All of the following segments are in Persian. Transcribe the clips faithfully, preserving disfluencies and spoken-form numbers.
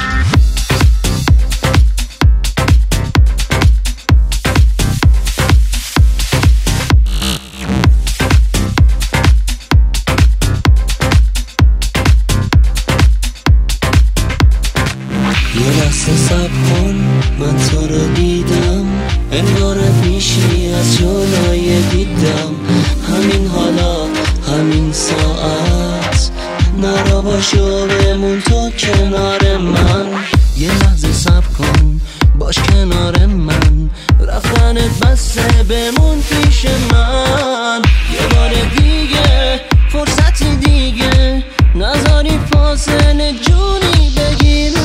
صبر کن من تو رو دیدم، انگار پیشی از جلوی دیدم. همین حالا همین ساعت نرا باشو بمون تو کنار من. یه لحظه صبر کن باش کنار من، رفتنت بسه بمون پیش من. یه بار دیگه فرصت دیگه نذاری فاصله جونی بگیره.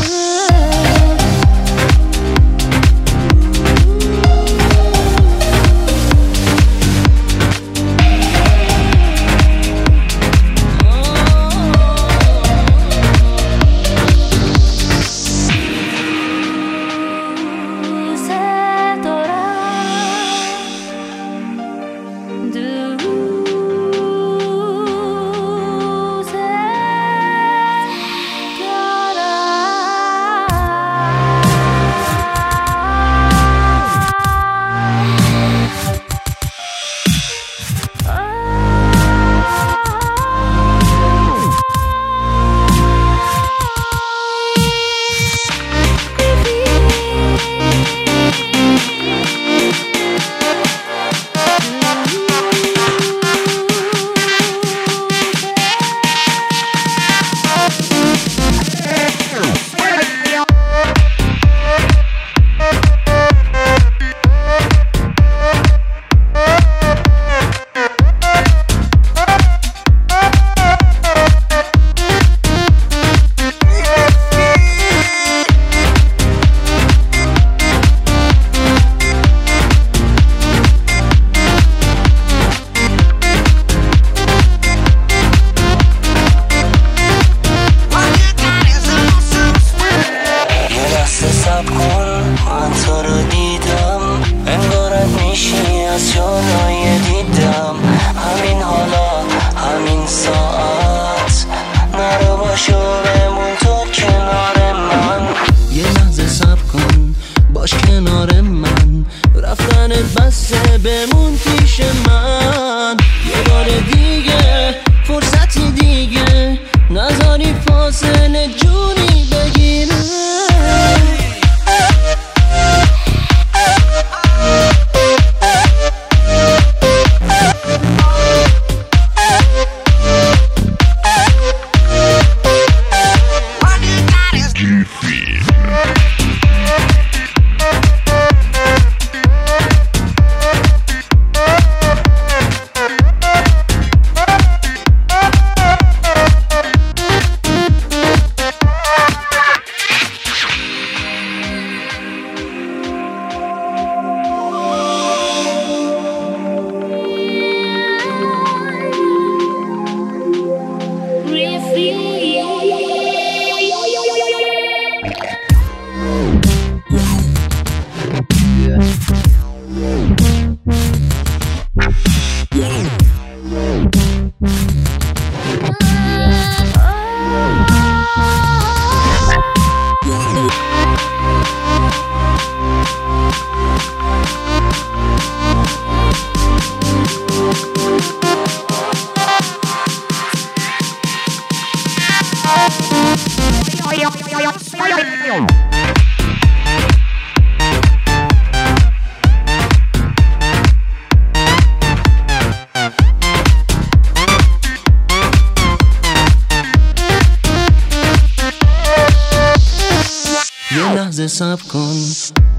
من تو رو دیدم، انگارت میشی از جلوی دیدم. همین حالا همین ساعت نرو باشو بمون تو کنار من. یه لحظه صبر کن باش کنار من، رفتنت بسه بمون پیش من. یه بار دیگه فرصتی دیگه نذاری فاصله جونی بگیره. یه لحظه صبر کن